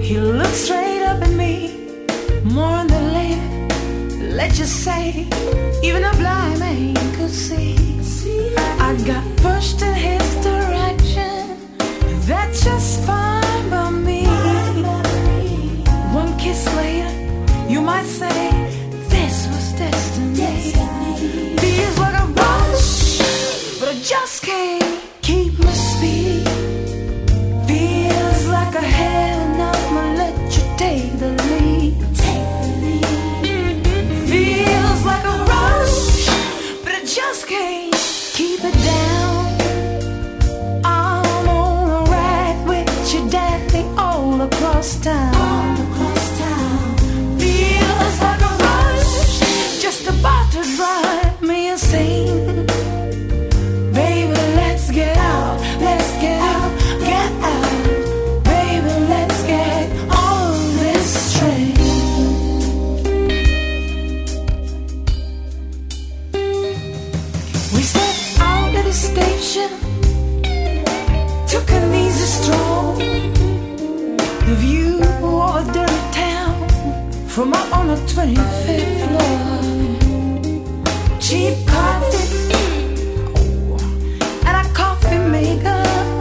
He looked straight up at me, more than later. Let's just say, even a blind man could see. I got pushed in his direction. That's just fine by me. One kiss later, you might say this was destiny. Feels like a rush, but I just can't keep my speed. Feels like a heaven, I'ma let you take the lead. Feels like a rush, but I just can't keep it down. I'm on a ride with your daddy all across town. Feels like a rush, just about to drive me insane. Baby, let's get out, let's get out, get out. Baby, let's get on this train. We stepped out at the station, took an easy stroll. The view of a dirty town from up on the 25th floor. Cheap carpet and a coffee maker,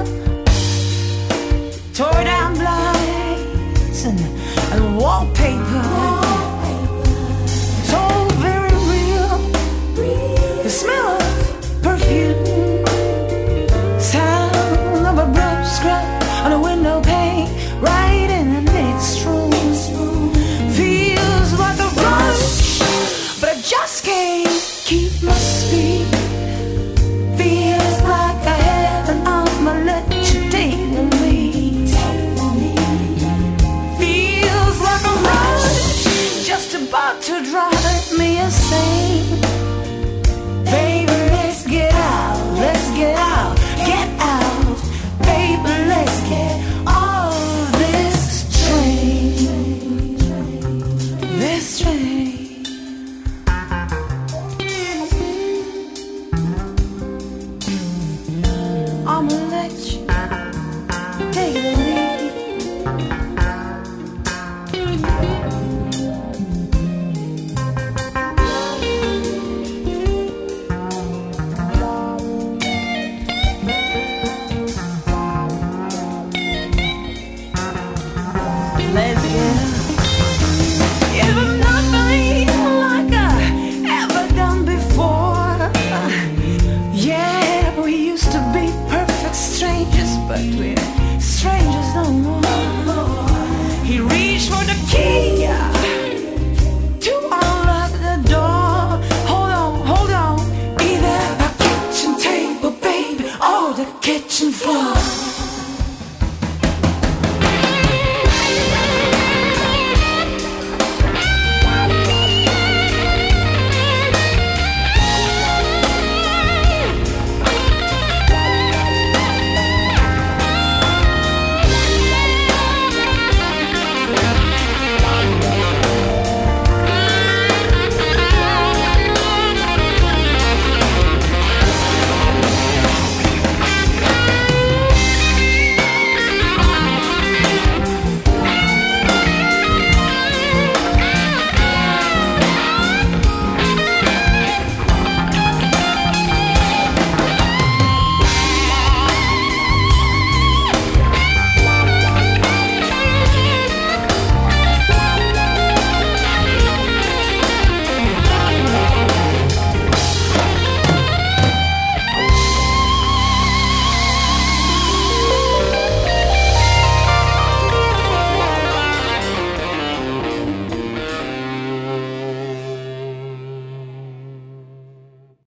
tore down blinds and wallpaper. It's all very real. The smell of perfume, sound of a brush scrub on a window pane, right in the next room. Feels like a rush, but I just can't keep my speed. Feels like I haven't, I'ma let you take the lead. Feels like a rush, just about to drive me insane. Baby, let's get out, let's get out, get out. Baby, let's get off this train, this train. I'ma let you take the lead. Let's get out. It was nothing like I ever done before. Yeah, we used to be perfect strangers, but we're strangers no more. He